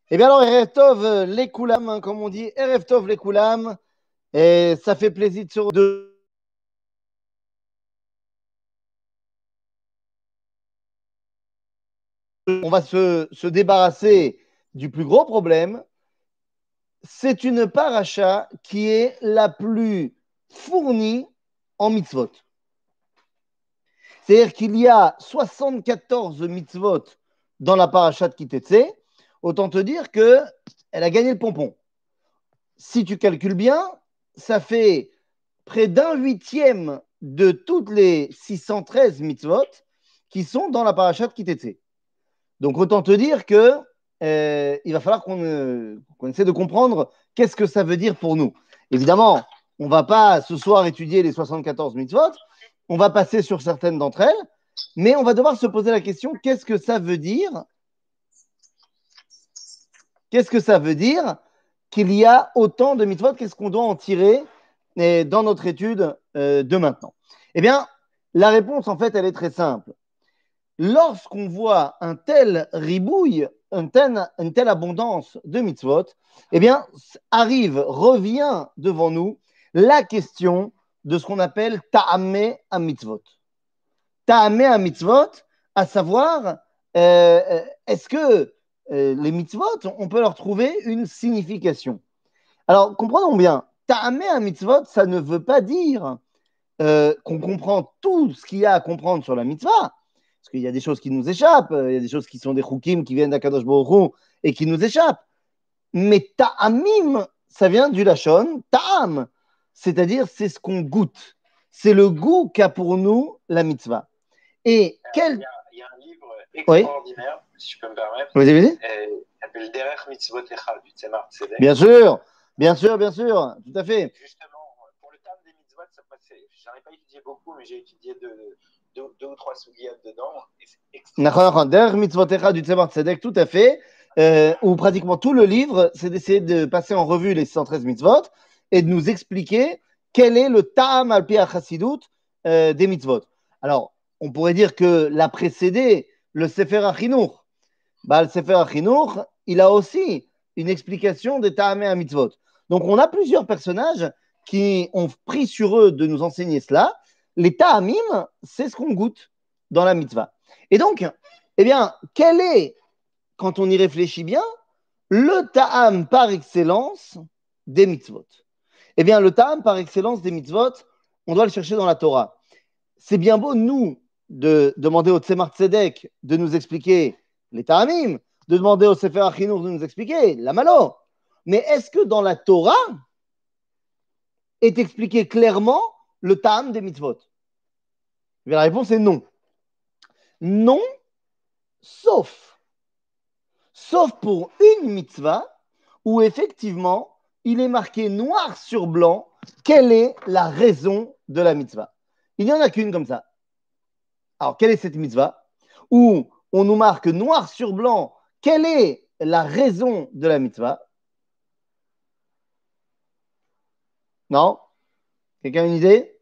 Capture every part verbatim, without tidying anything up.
Eh bien alors, Erev Tov les Koulam, hein, comme on dit, Erev Tov les Koulam, et ça fait plaisir de se retrouver. On va se, se débarrasser du plus gros problème. C'est une paracha qui est la plus fournie en mitzvot. C'est-à-dire qu'il y a soixante-quatorze mitzvot dans la paracha de Kitetse. Autant te dire qu'elle a gagné le pompon. Si tu calcules bien, ça fait près d'un huitième de toutes les six cent treize mitzvot qui sont dans la paracha de Kitetse. Donc autant te dire que euh, il va falloir qu'on, euh, qu'on essaie de comprendre qu'est-ce que ça veut dire pour nous. Évidemment, on ne va pas ce soir étudier les soixante-quatorze mitzvot, on va passer sur certaines d'entre elles, mais on va devoir se poser la question, qu'est-ce que ça veut dire Qu'est-ce que ça veut dire qu'il y a autant de mitzvot? Qu'est-ce qu'on doit en tirer dans notre étude euh, de maintenant? Eh bien, la réponse, en fait, elle est très simple. Lorsqu'on voit un tel ribouille, une telle, une telle abondance de mitzvot, eh bien, arrive, revient devant nous la question de ce qu'on appelle ta'ameh à mitzvot. Ta'ameh à mitzvot, à savoir, euh, est-ce que euh, les mitzvot, on peut leur trouver une signification? Alors, comprenons bien, ta'ameh à mitzvot, ça ne veut pas dire euh, qu'on comprend tout ce qu'il y a à comprendre sur la mitzvah, parce qu'il y a des choses qui nous échappent, il y a des choses qui sont des chukim qui viennent d'Akadosh Baruch Hu et qui nous échappent. Mais ta'amim, ça vient du lachon ta'am, c'est-à-dire c'est ce qu'on goûte. C'est le goût qu'a pour nous la mitzvah. Et quel... Il y a, il y a un livre extraordinaire, oui, si je peux me permettre, vous avez qui s'appelle Derech Mitzvot Echad du Tzemar Tzedek. Bien sûr, bien sûr, bien sûr, tout à fait. Justement, pour le terme des mitzvot, ça passait. J'en ai pas étudié beaucoup, mais j'ai étudié deux, deux, deux ou trois sougiyat dedans. Derech Mitzvot Echad du Tzemar Tzedek, tout à fait. Euh, où pratiquement tout le livre, c'est d'essayer de passer en revue les cent treize mitzvot et de nous expliquer quel est le ta'am al pi hachassidut euh, des mitzvot. Alors, on pourrait dire que l'a précédé le Sefer HaChinuch. Bah, le Sefer HaChinuch, il a aussi une explication des ta'amei à mitzvot. Donc, on a plusieurs personnages qui ont pris sur eux de nous enseigner cela. Les ta'amim, c'est ce qu'on goûte dans la mitzvah. Et donc, eh bien, quel est, quand on y réfléchit bien, le ta'am par excellence des mitzvot? Eh bien, le ta'am par excellence des mitzvot, on doit le chercher dans la Torah. C'est bien beau, nous, de demander au Tzemar Tzedek de nous expliquer les ta'amim, de demander au Sefer HaChinuch de nous expliquer la malo. Mais est-ce que dans la Torah est expliqué clairement le ta'am des mitzvot? Et la réponse est non. Non, sauf, sauf pour une mitzvah où effectivement il est marqué noir sur blanc quelle est la raison de la mitzvah. Il n'y en a qu'une comme ça. Alors, quelle est cette mitzvah où on nous marque noir sur blanc quelle est la raison de la mitzvah? Non? Quelqu'un a une idée?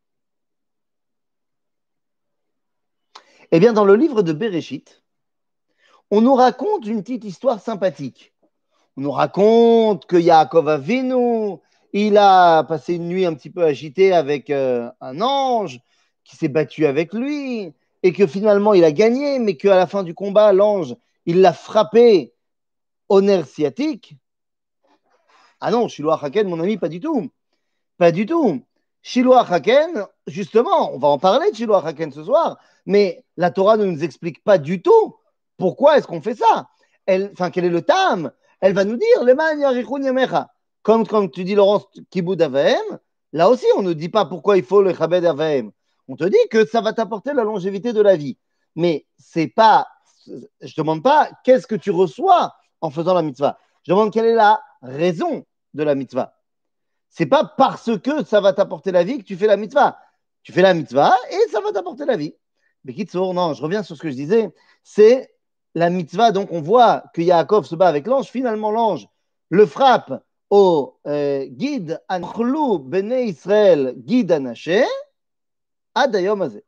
Eh bien, dans le livre de Bereshit, on nous raconte une petite histoire sympathique. On nous raconte que Yaakov Avinu, il a passé une nuit un petit peu agitée avec euh, un ange qui s'est battu avec lui et que finalement il a gagné, mais qu'à la fin du combat, l'ange, il l'a frappé au nerf sciatique. Ah non, Shiloh Haken, mon ami, pas du tout. Pas du tout. Shiloh Haken, justement, on va en parler de Shiloh Haken ce soir, mais la Torah ne nous explique pas du tout pourquoi est-ce qu'on fait ça. Elle, enfin, quel est le tam? Elle va nous dire, le man yarichun yamecha. Comme quand tu dis, Laurence, kibud avaim, là aussi, on ne dit pas pourquoi il faut le chabed avaim. On te dit que ça va t'apporter la longévité de la vie. Mais c'est pas, je ne demande pas qu'est-ce que tu reçois en faisant la mitzvah. Je demande quelle est la raison de la mitzvah. C'est pas parce que ça va t'apporter la vie que tu fais la mitzvah. Tu fais la mitzvah et ça va t'apporter la vie. Mais Kitsour, non, je reviens sur ce que je disais. C'est la mitzvah, donc on voit que Yaakov se bat avec l'ange. Finalement, l'ange le frappe au euh, guide Anchlou Bene Israël, guide Anaché, Adayom Azé.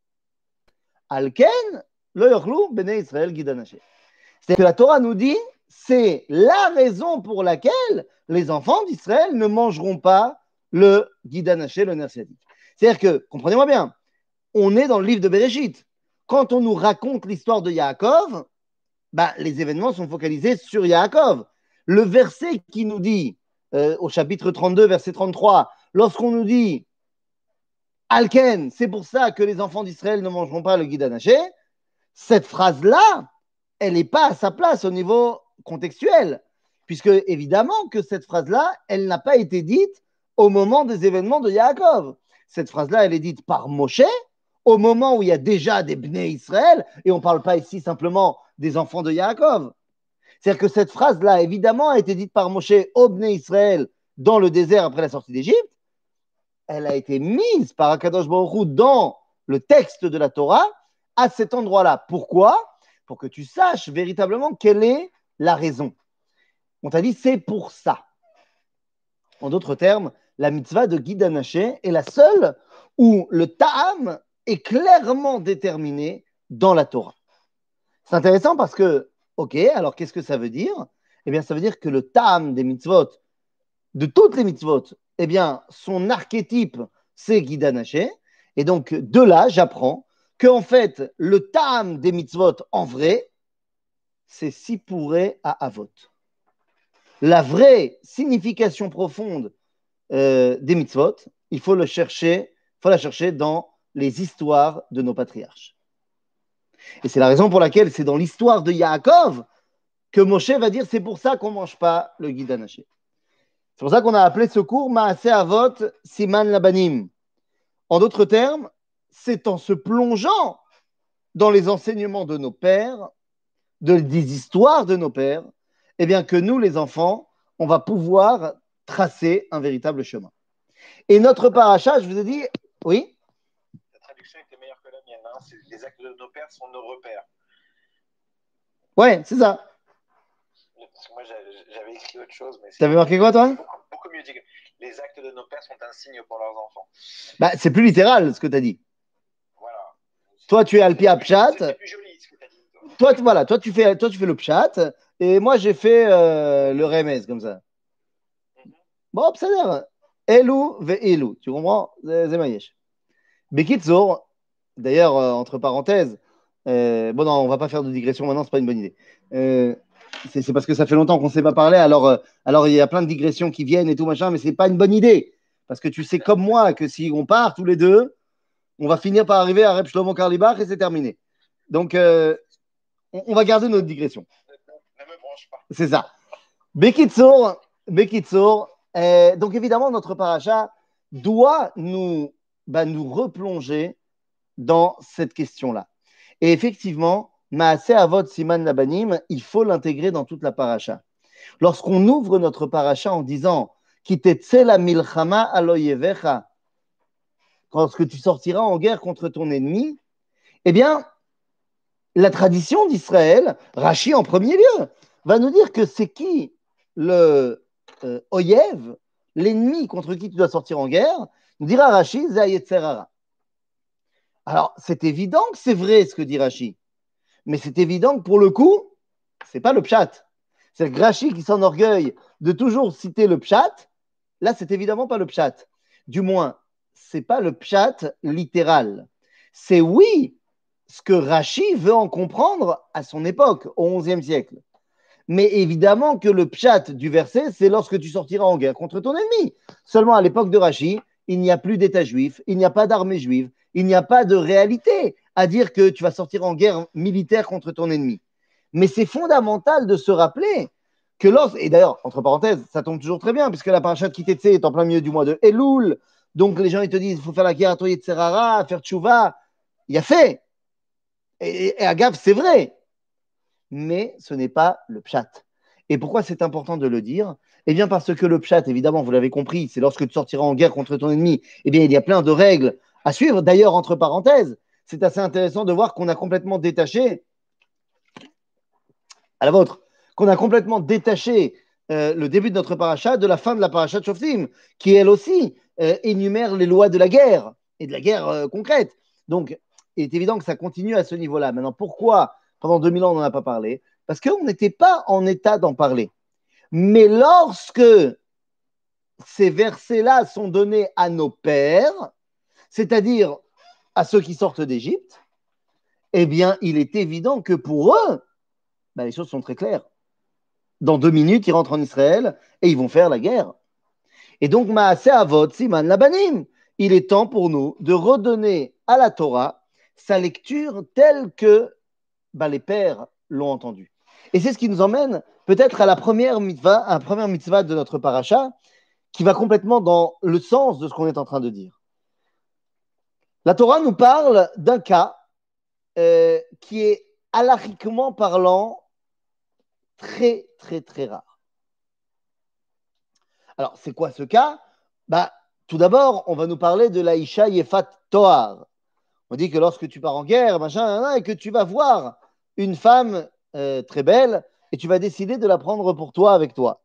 Alken, lo yochlou Bene Israël, guide Anaché. C'est que la Torah nous dit, c'est la raison pour laquelle les enfants d'Israël ne mangeront pas le guidanaché, le nerf sciatique. C'est-à-dire que, comprenez-moi bien, on est dans le livre de Bereshit. Quand on nous raconte l'histoire de Yaakov, bah, les événements sont focalisés sur Yaakov. Le verset qui nous dit, euh, au chapitre trente-deux, verset trente-trois, lorsqu'on nous dit Alken, c'est pour ça que les enfants d'Israël ne mangeront pas le guidanaché, cette phrase-là, elle n'est pas à sa place au niveau contextuel, puisque évidemment que cette phrase-là, elle n'a pas été dite au moment des événements de Yaakov. Cette phrase-là, elle est dite par Moshe, au moment où il y a déjà des Bnei Israël, et on ne parle pas ici simplement des enfants de Yaakov. C'est-à-dire que cette phrase-là, évidemment, a été dite par Moshe au Bnei Israël dans le désert après la sortie d'Égypte. Elle a été mise par Akadosh Baruch Hu dans le texte de la Torah à cet endroit-là. Pourquoi ? Pour que tu saches véritablement quelle est la raison. On t'a dit c'est pour ça. En d'autres termes, la mitzvah de guidanaché est la seule où le ta'am est clairement déterminé dans la Torah. C'est intéressant parce que, ok, alors qu'est-ce que ça veut dire ? Eh bien, ça veut dire que le ta'am des mitzvot, de toutes les mitzvot, eh bien, son archétype, c'est guidanaché. Et donc, de là, j'apprends qu'en fait, le ta'am des mitzvot, en vrai, c'est sipouré à avot. La vraie signification profonde euh, des mitzvot, il faut le chercher, faut la chercher dans les histoires de nos patriarches. Et c'est la raison pour laquelle c'est dans l'histoire de Yaakov que Moshe va dire c'est pour ça qu'on ne mange pas le guidanaché. C'est pour ça qu'on a appelé ce cours Maaseh Avot Siman Labanim. En d'autres termes, c'est en se plongeant dans les enseignements de nos pères, de, des histoires de nos pères, eh bien que nous, les enfants, on va pouvoir tracer un véritable chemin. Et notre paracha, je vous ai dit, oui. La traduction était meilleure que la mienne. Hein. Les actes de nos pères sont nos repères. Ouais, c'est ça. Parce que moi, j'avais écrit autre chose. Mais t'avais marqué quoi, toi? beaucoup, beaucoup mieux dit que les actes de nos pères sont un signe pour leurs enfants. Bah, c'est plus littéral ce que tu as dit. Voilà. Toi, tu es Alpi Apchat. C'est plus joli ce que tu as dit. Toi, toi, voilà, toi, tu fais, toi, tu fais le Pchat. Et moi, j'ai fait euh, le Remez, comme ça. Mm-hmm. Bon, ça a l'air. Elou ve Elou. Tu comprends? Zemayesh. Bekitzour, d'ailleurs, euh, entre parenthèses, euh, bon, non, on va pas faire de digression maintenant, c'est pas une bonne idée. Euh, c'est, c'est parce que ça fait longtemps qu'on ne s'est pas parlé, alors, euh, alors il y a plein de digressions qui viennent et tout machin, mais c'est pas une bonne idée. Parce que tu sais comme moi que si on part tous les deux, on va finir par arriver à Reb Shlomo Karlibach et c'est terminé. Donc, euh, on, on va garder notre digression. Ne me branche pas. C'est ça. Bekitzour, Bekitzour. Euh, donc, évidemment, notre paracha doit nous, bah, nous replonger dans cette question-là. Et effectivement, Maaseh Avot Siman Labanim, il faut l'intégrer dans toute la paracha. Lorsqu'on ouvre notre paracha en disant Kitetse la milchama aloyevecha, lorsque tu sortiras en guerre contre ton ennemi, eh bien, la tradition d'Israël, Rashi en premier lieu, va nous dire que c'est qui le euh, oyev, l'ennemi contre qui tu dois sortir en guerre, nous dira Rashi, Zeh Yetzer Hara. Alors, c'est évident que c'est vrai ce que dit Rashi, mais c'est évident que pour le coup, c'est pas le pshat. C'est le Rashi qui s'enorgueille de toujours citer le pshat. Là, c'est évidemment pas le pshat. Du moins, c'est pas le pshat littéral. C'est oui ce que Rashi veut en comprendre à son époque, au onzième siècle. Mais évidemment que le pshat du verset, c'est lorsque tu sortiras en guerre contre ton ennemi. Seulement à l'époque de Rashi, il n'y a plus d'État juif, il n'y a pas d'armée juive, il n'y a pas de réalité à dire que tu vas sortir en guerre militaire contre ton ennemi. Mais c'est fondamental de se rappeler que lorsque, et d'ailleurs, entre parenthèses, ça tombe toujours très bien, puisque la paracha de Kitetse est en plein milieu du mois de Elul, donc les gens ils te disent, il faut faire la guerre à Toye Tserara, faire tchouva, il y a fait. Et, et, et à gaffe, c'est vrai. Mais ce n'est pas le pshat. Et pourquoi c'est important de le dire? Eh bien parce que le pshat, évidemment, vous l'avez compris, c'est lorsque tu sortiras en guerre contre ton ennemi, eh bien il y a plein de règles à suivre. D'ailleurs, entre parenthèses, c'est assez intéressant de voir qu'on a complètement détaché, à la vôtre, qu'on a complètement détaché euh, le début de notre paracha de la fin de la paracha de Shoftim, qui elle aussi euh, énumère les lois de la guerre et de la guerre euh, concrète. Donc, il est évident que ça continue à ce niveau-là. Maintenant, pourquoi pendant deux mille ans on n'en a pas parlé? parce qu'on n'était pas en état d'en parler. Mais lorsque ces versets-là sont donnés à nos pères, c'est-à-dire à ceux qui sortent d'Égypte, eh bien, il est évident que pour eux, ben, les choses sont très claires. Dans deux minutes, ils rentrent en Israël et ils vont faire la guerre. Et donc, Maaseh Avot, Siman Labanim, il est temps pour nous de redonner à la Torah sa lecture telle que ben, les pères l'ont entendue. Et c'est ce qui nous emmène peut-être à la première mitzvah, à la première mitzvah de notre paracha, qui va complètement dans le sens de ce qu'on est en train de dire. La Torah nous parle d'un cas euh, qui est halachiquement parlant très, très, très rare. Alors, c'est quoi ce cas? Bah, tout d'abord, on va nous parler de la Isha Yefat Toar. On dit que lorsque tu pars en guerre, machin, et que tu vas voir une femme euh, très belle et tu vas décider de la prendre pour toi avec toi.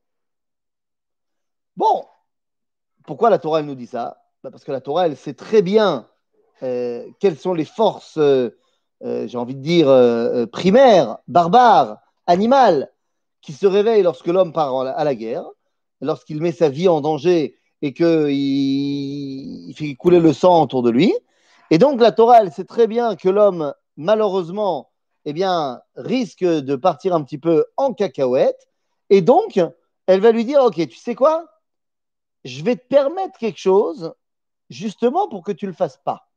Bon, pourquoi la Torah elle nous dit ça? Bah, parce que la Torah, elle sait très bien euh, quelles sont les forces, euh, euh, j'ai envie de dire, euh, primaires, barbares, animales, qui se réveillent lorsque l'homme part à la guerre, lorsqu'il met sa vie en danger et qu'il il fait couler le sang autour de lui. Et donc la Torah, elle sait très bien que l'homme, malheureusement, eh bien, risque de partir un petit peu en cacahuète. Et donc, elle va lui dire, ok, tu sais quoi? Je vais te permettre quelque chose, justement pour que tu ne le fasses pas.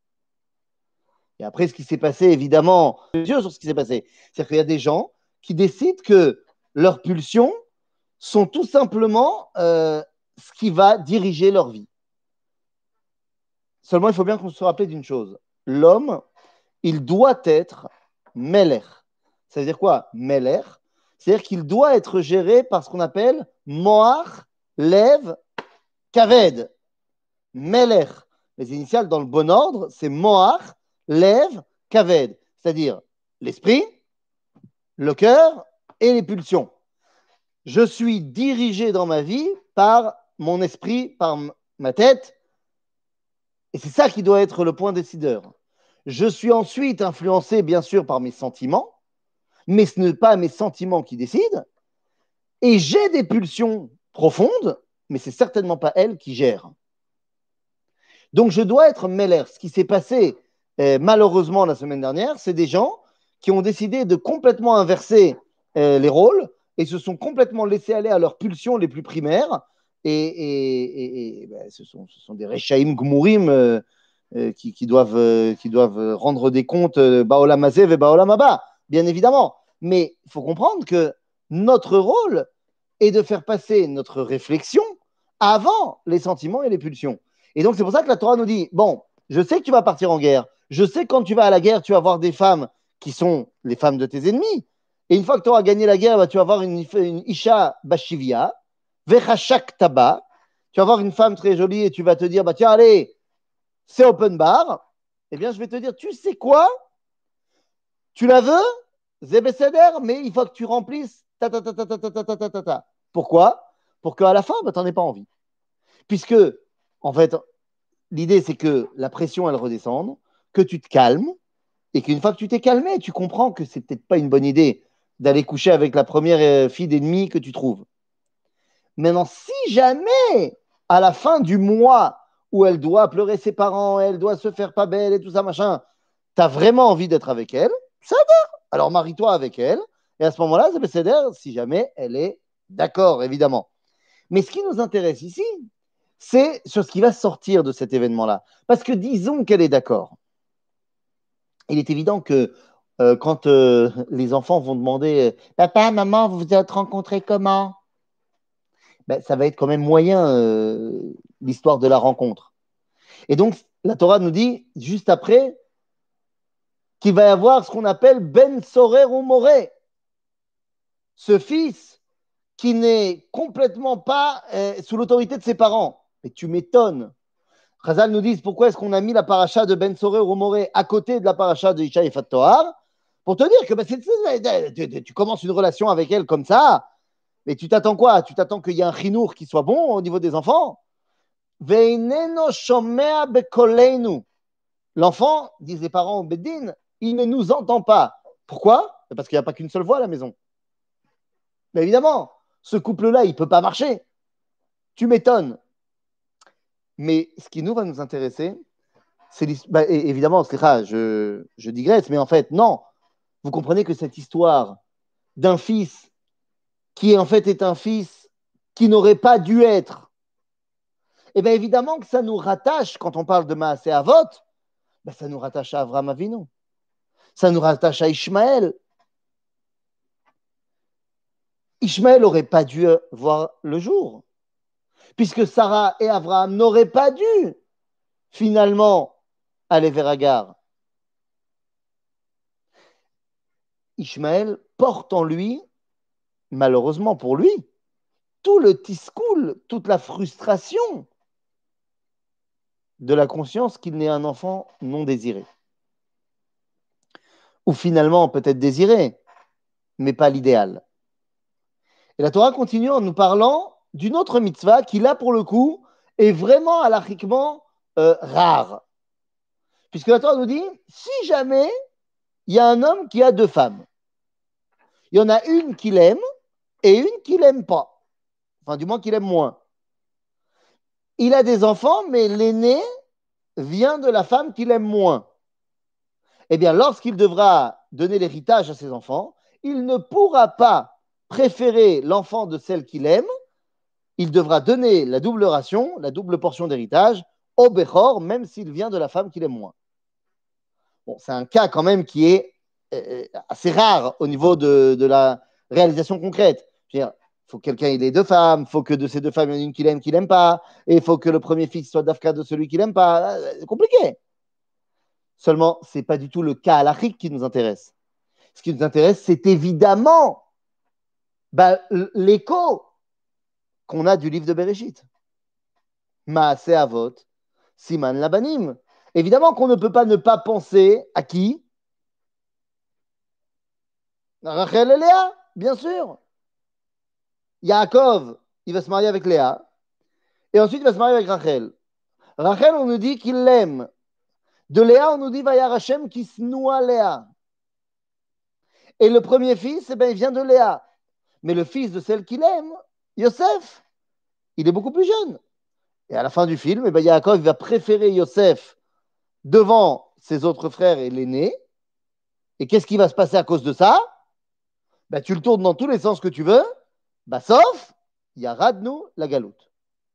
Et après, ce qui s'est passé, évidemment, Dieu sur ce qui s'est passé. C'est-à-dire qu'il y a des gens qui décident que leurs pulsions sont tout simplement euh, ce qui va diriger leur vie. Seulement, il faut bien qu'on se rappelle d'une chose. L'homme, il doit être Meler. Ça veut dire quoi, Meler? C'est-à-dire qu'il doit être géré par ce qu'on appelle Moach, Lev, Kaved. Meler. Les initiales dans le bon ordre, c'est Moach, Lev, Kaved. C'est-à-dire l'esprit, le cœur et les pulsions. Je suis dirigé dans ma vie par mon esprit, par ma tête, et c'est ça qui doit être le point décideur. Je suis ensuite influencé, bien sûr, par mes sentiments, mais ce n'est pas mes sentiments qui décident, et j'ai des pulsions profondes, mais c'est certainement pas elles qui gèrent. Donc je dois être mêleur. Ce qui s'est passé euh, malheureusement la semaine dernière, c'est des gens qui ont décidé de complètement inverser euh, les rôles et se sont complètement laissés aller à leurs pulsions les plus primaires. Et, et, et, et ben, ce, sont, ce sont des Rechaim Gmurim euh, euh, qui, qui, doivent, euh, qui doivent rendre des comptes euh, Baolam Hazev et Baolam Haba, bien évidemment. Mais il faut comprendre que notre rôle est de faire passer notre réflexion avant les sentiments et les pulsions. Et donc, c'est pour ça que la Torah nous dit, bon, je sais que tu vas partir en guerre. Je sais que quand tu vas à la guerre, tu vas voir des femmes qui sont les femmes de tes ennemis. Et une fois que tu auras gagné la guerre, bah, tu vas voir une, une Isha Bashivia, Vechashak Taba. Tu vas voir une femme très jolie et tu vas te dire, bah, tiens, allez, c'est open bar. Eh bien, je vais te dire, tu sais quoi? Tu la veux? Zébécéder, mais il faut que tu remplisses ta ta ta ta ta ta ta ta ta ta. Pourquoi? Pour qu'à la fin, bah, tu n'en aies pas envie. Puisque, en fait, l'idée, c'est que la pression, elle redescende, que tu te calmes, et qu'une fois que tu t'es calmé, tu comprends que c'est peut-être pas une bonne idée d'aller coucher avec la première fille d'ennemi que tu trouves. Maintenant, si jamais, à la fin du mois où elle doit pleurer ses parents, elle doit se faire pas belle et tout ça, machin, tu as vraiment envie d'être avec elle, ça va. Alors marie-toi avec elle, et à ce moment-là, ça peut s'aider si jamais elle est d'accord, évidemment. Mais ce qui nous intéresse ici, c'est sur ce qui va sortir de cet événement-là. Parce que disons qu'elle est d'accord. Il est évident que euh, quand euh, les enfants vont demander « Papa, maman, vous vous êtes rencontrés comment ?» Ben, ça va être quand même moyen euh, l'histoire de la rencontre. Et donc, la Torah nous dit, juste après, qu'il va y avoir ce qu'on appelle Ben Sorer ou Moré. Ce fils qui n'est complètement pas euh, sous l'autorité de ses parents. Mais tu m'étonnes. Chazal nous dit pourquoi est-ce qu'on a mis la paracha de Ben Sorer ou Moré à côté de la paracha de Isha et Fat Toar pour te dire que bah, c'est, c'est, tu, tu commences une relation avec elle comme ça, mais tu t'attends quoi? Tu t'attends qu'il y ait un chinour qui soit bon au niveau des enfants? L'enfant, disent les parents au Beddin, il ne nous entend pas. Pourquoi? Parce qu'il n'y a pas qu'une seule voie à la maison. Mais évidemment, ce couple-là, il ne peut pas marcher. Tu m'étonnes. Mais ce qui nous va nous intéresser, c'est bah, évidemment, je, je digresse, mais en fait, non. Vous comprenez que cette histoire d'un fils qui en fait est un fils qui n'aurait pas dû être, eh bien évidemment que ça nous rattache, quand on parle de Maaseh Avot, ben ça nous rattache à Avraham Avinu, ça nous rattache à Ishmaël. Ishmaël n'aurait pas dû voir le jour, puisque Sarah et Abraham n'auraient pas dû finalement aller vers Agar. Ishmaël porte en lui, malheureusement pour lui, tout le tiscoul, toute la frustration de la conscience qu'il n'est un enfant non désiré. Ou finalement peut-être désiré, mais pas l'idéal. Et la Torah continue en nous parlant d'une autre mitzvah qui, là, pour le coup, est vraiment halachiquement euh, rare. Puisque la Torah nous dit, si jamais il y a un homme qui a deux femmes, il y en a une qu'il aime et une qu'il n'aime pas. Enfin, du moins qu'il aime moins. Il a des enfants, mais l'aîné vient de la femme qu'il aime moins. Eh bien, lorsqu'il devra donner l'héritage à ses enfants, il ne pourra pas préférer l'enfant de celle qu'il aime. Il devra donner la double ration, la double portion d'héritage au Bechor, même s'il vient de la femme qu'il aime moins. Bon, c'est un cas quand même qui est euh, assez rare au niveau de, de la réalisation concrète. Je veux dire, il faut que quelqu'un ait deux femmes, il faut que de ces deux femmes, il y en ait une qu'il aime, qu'il n'aime pas, et il faut que le premier fils soit d'Afka de celui qu'il n'aime pas. C'est compliqué. Seulement, ce n'est pas du tout le cas halachique qui nous intéresse. Ce qui nous intéresse, c'est évidemment bah, l'écho qu'on a du livre de Bereshit. Maaseh Avot, Siman Labanim. Évidemment qu'on ne peut pas ne pas penser à qui? Rachel et Léa, bien sûr. Yaakov, il va se marier avec Léa. Et ensuite, il va se marier avec Rachel. Rachel, on nous dit qu'il l'aime. De Léa, on nous dit Vayar Hashem qui snoua Léa. Et le premier fils, eh ben, il vient de Léa. Mais le fils de celle qu'il aime, Yosef, il est beaucoup plus jeune. Et à la fin du film, eh ben, Yaakov va préférer Yosef devant ses autres frères et l'aîné. Et qu'est-ce qui va se passer à cause de ça? Ben, tu le tournes dans tous les sens que tu veux, ben, sauf Yaradnu la galoute.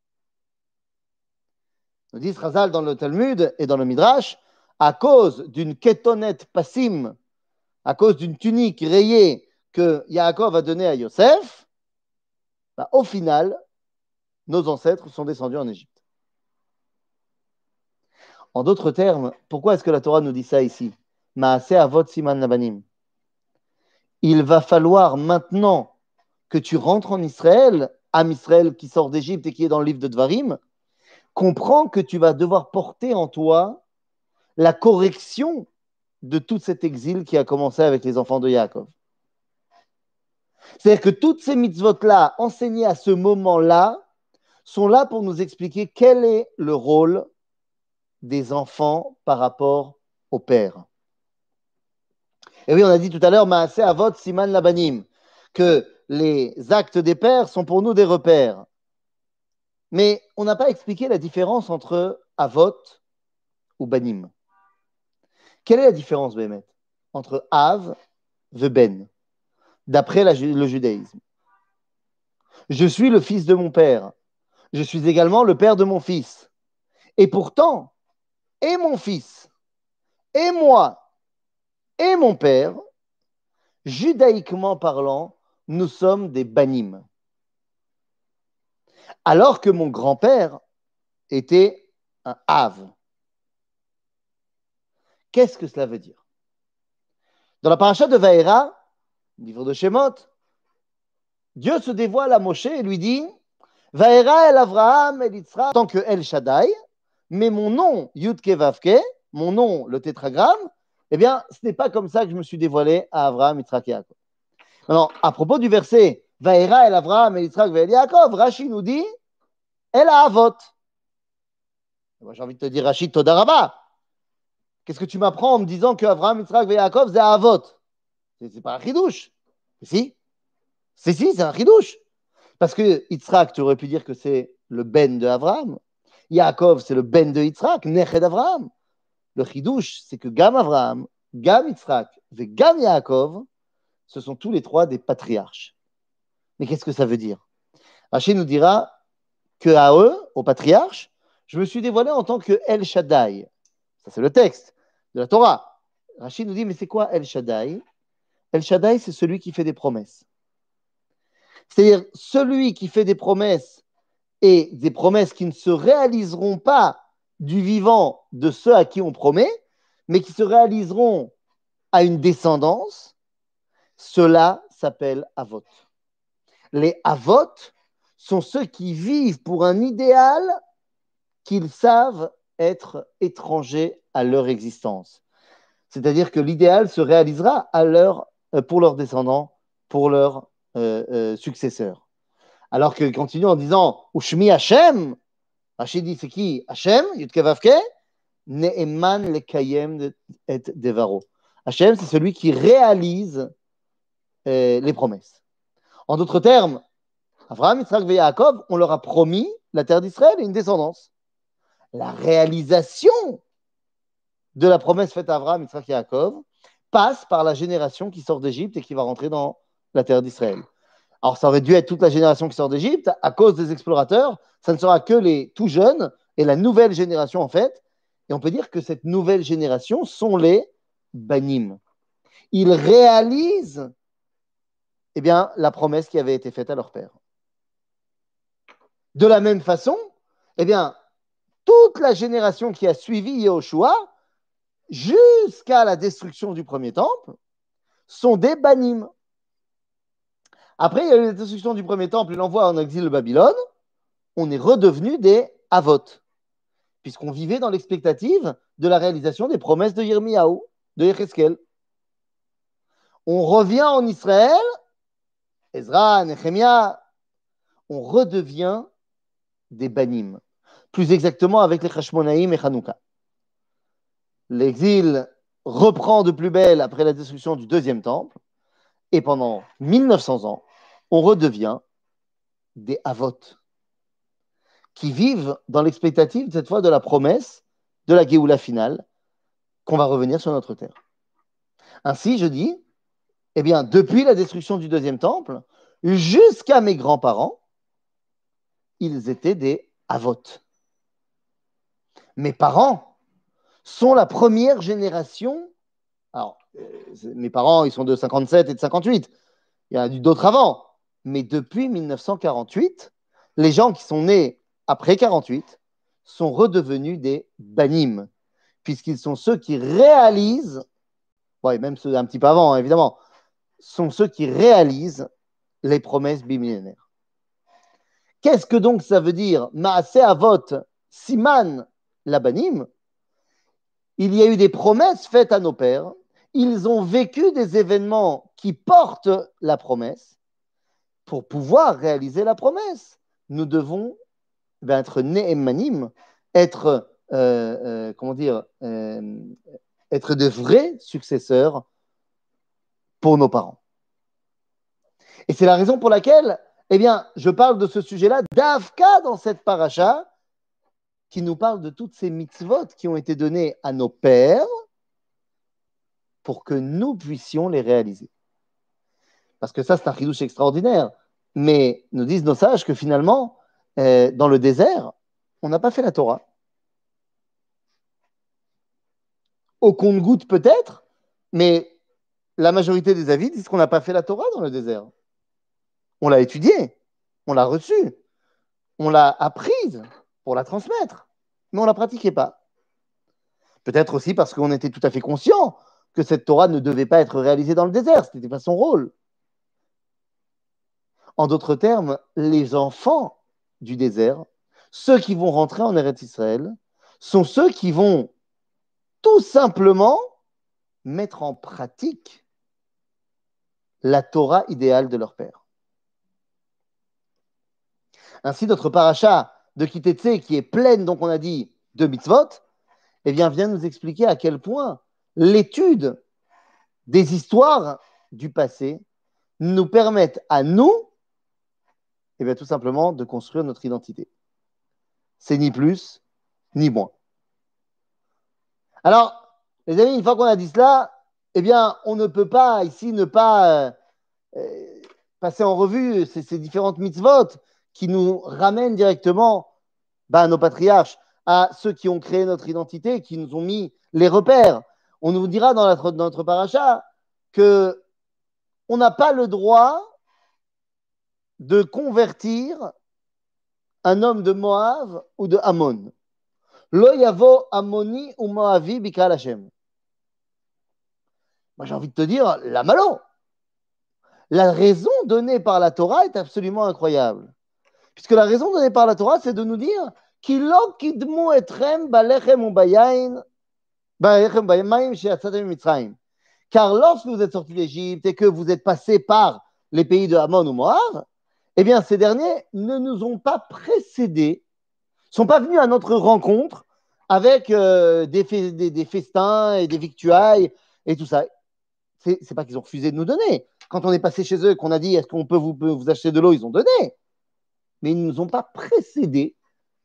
Nous dit Razal dans le Talmud et dans le Midrash, à cause d'une kétonette passim, à cause d'une tunique rayée que Yaakov a donnée à Yosef, ben, au final, nos ancêtres sont descendus en Égypte. En d'autres termes, pourquoi est-ce que la Torah nous dit ça ici? Maaseh Avot Siman Labanim. Il va falloir maintenant que tu rentres en Israël, Am Israël qui sort d'Égypte et qui est dans le livre de Dvarim, comprends que tu vas devoir porter en toi la correction de tout cet exil qui a commencé avec les enfants de Yaakov. C'est-à-dire que toutes ces mitzvot-là, enseignées à ce moment-là, sont là pour nous expliquer quel est le rôle des enfants par rapport au père. Et oui, on a dit tout à l'heure, Maaseh Avot Siman Labanim, que les actes des pères sont pour nous des repères. Mais on n'a pas expliqué la différence entre Avot ou Banim. Quelle est la différence, Bémet, entre Av et Ben, d'après la, le judaïsme? Je suis le fils de mon père. Je suis également le père de mon fils. Et pourtant, et mon fils, et moi, et mon père, judaïquement parlant, nous sommes des banim. Alors que mon grand-père était un Av. Qu'est-ce que cela veut dire? Dans la paracha de Vaïra, livre de Shemot, Dieu se dévoile à Moshe et lui dit Vaïra el Avraham el Yitzhak, tant que El Shaddai, mais mon nom, Yudke Vavke, mon nom, le tétragramme, eh bien, ce n'est pas comme ça que je me suis dévoilé à Avraham, Yitzhak et Yaakov. Alors, à propos du verset Vaïra el Avraham el Yitzhak et Yaakov, Rashi nous dit El Avot. Moi, j'ai envie de te dire, Rashi, Todaraba. Qu'est-ce que tu m'apprends en me disant que Avraham, Yitzhak et Yaakov, c'est Avot? C'est pas un chidouche. Si, si, si, c'est un chidouche. Parce que Yitzhak, tu aurais pu dire que c'est le ben de Abraham. Yaakov, c'est le ben de Yitzhak, Neched Abraham. Le chidouche, c'est que Gam Abraham, Gam Yitzhak et Gam Yaakov, ce sont tous les trois des patriarches. Mais qu'est-ce que ça veut dire? Rachid nous dira qu'à eux, aux patriarches, je me suis dévoilé en tant que El Shaddai. Ça, c'est le texte de la Torah. Rachid nous dit, mais c'est quoi El Shaddai? El Shaddai, c'est celui qui fait des promesses. C'est-à-dire celui qui fait des promesses et des promesses qui ne se réaliseront pas du vivant de ceux à qui on promet, mais qui se réaliseront à une descendance, cela s'appelle Avot. Les Avot sont ceux qui vivent pour un idéal qu'ils savent être étrangers à leur existence. C'est-à-dire que l'idéal se réalisera à leur, pour leurs descendants, pour leurs euh, euh, successeurs. Alors qu'il continue en disant Ushmi Hashem, Rachid dit c'est qui? Hashem, Yudke Vavke, Ne'eman lekayem et devaro. Hashem, c'est celui qui réalise euh, les promesses. En d'autres termes, Abraham, Yitzhak et Yaakov, on leur a promis la terre d'Israël et une descendance. La réalisation de la promesse faite à Abraham, Yitzhak et Yaakov passe par la génération qui sort d'Égypte et qui va rentrer dans la terre d'Israël. Alors, ça aurait dû être toute la génération qui sort d'Égypte. À cause des explorateurs, ça ne sera que les tout jeunes et la nouvelle génération, en fait. Et on peut dire que cette nouvelle génération sont les banim. Ils réalisent eh bien, la promesse qui avait été faite à leur père. De la même façon, eh bien, toute la génération qui a suivi Yehoshua, jusqu'à la destruction du premier temple, sont des banim. Après, il y a eu la destruction du premier temple et l'envoi en exil de Babylone. On est redevenu des avot, puisqu'on vivait dans l'expectative de la réalisation des promesses de Yirmiyahu, de Yecheskel. On revient en Israël, Ezra, Nehemia, on redevient des banim, plus exactement avec les Hashmonaïm et Hanouka. L'exil reprend de plus belle après la destruction du deuxième temple, et pendant mille neuf cents ans, on redevient des avot, qui vivent dans l'expectative, cette fois, de la promesse de la Géoula finale, qu'on va revenir sur notre terre. Ainsi, je dis, eh bien, depuis la destruction du deuxième temple, jusqu'à mes grands-parents, ils étaient des avot. Mes parents sont la première génération. Alors, euh, mes parents, ils sont de cinquante-sept et de cinquante-huit. Il y en a d'autres avant. Mais depuis mille neuf cent quarante-huit, les gens qui sont nés après quarante-huit sont redevenus des banim, puisqu'ils sont ceux qui réalisent, ouais, même ceux un petit peu avant, hein, évidemment, sont ceux qui réalisent les promesses bimillénaires. Qu'est-ce que donc ça veut dire Maaseh Avot Siman Labanim? Il y a eu des promesses faites à nos pères, ils ont vécu des événements qui portent la promesse. Pour pouvoir réaliser la promesse, nous devons ben, être Ne'emanim, être, euh, euh, comment dire, euh, être de vrais successeurs pour nos parents. Et c'est la raison pour laquelle, eh bien, je parle de ce sujet-là d'Avka dans cette paracha, qui nous parle de toutes ces mitzvot qui ont été données à nos pères pour que nous puissions les réaliser. Parce que ça, c'est un chidouche extraordinaire. Mais nous disent nos sages que finalement, euh, dans le désert, on n'a pas fait la Torah. Au compte-goutte peut-être, mais la majorité des avis disent qu'on n'a pas fait la Torah dans le désert. On l'a étudiée, on l'a reçue, on l'a apprise pour la transmettre, mais on ne la pratiquait pas. Peut-être aussi parce qu'on était tout à fait conscient que cette Torah ne devait pas être réalisée dans le désert, ce n'était pas son rôle. En d'autres termes, les enfants du désert, ceux qui vont rentrer en Eretz Israël, sont ceux qui vont tout simplement mettre en pratique la Torah idéale de leur père. Ainsi, notre paracha de Kitetse, qui est pleine, donc on a dit, de mitzvot, eh bien, vient nous expliquer à quel point l'étude des histoires du passé nous permettent à nous, eh bien, tout simplement, de construire notre identité. C'est ni plus, ni moins. Alors, les amis, une fois qu'on a dit cela, eh bien, on ne peut pas ici ne pas euh, euh, passer en revue ces, ces différentes mitzvot qui nous ramènent directement bah, à nos patriarches, à ceux qui ont créé notre identité, qui nous ont mis les repères. On nous dira dans notre, dans notre paracha que on n'a pas le droit de convertir un homme de Moab ou de Ammon. Lo yavo Ammoni ou Moavi bikal Hashem. Moi, j'ai envie de te dire, la malo. La raison donnée par la Torah est absolument incroyable. Puisque la raison donnée par la Torah, c'est de nous dire Ki lo kidmu etrem balechem ou bayayin, balechem bayayin she'atzatem mitzrayim. Car lorsque vous êtes sortis d'Égypte et que vous êtes passés par les pays de Ammon ou Moab, eh bien, ces derniers ne nous ont pas précédés, ne sont pas venus à notre rencontre avec euh, des, fe- des, des festins et des victuailles et tout ça. C'est, c'est pas qu'ils ont refusé de nous donner. Quand on est passé chez eux et qu'on a dit est-ce qu'on peut vous, peut vous acheter de l'eau, ils ont donné. Mais ils ne nous ont pas précédés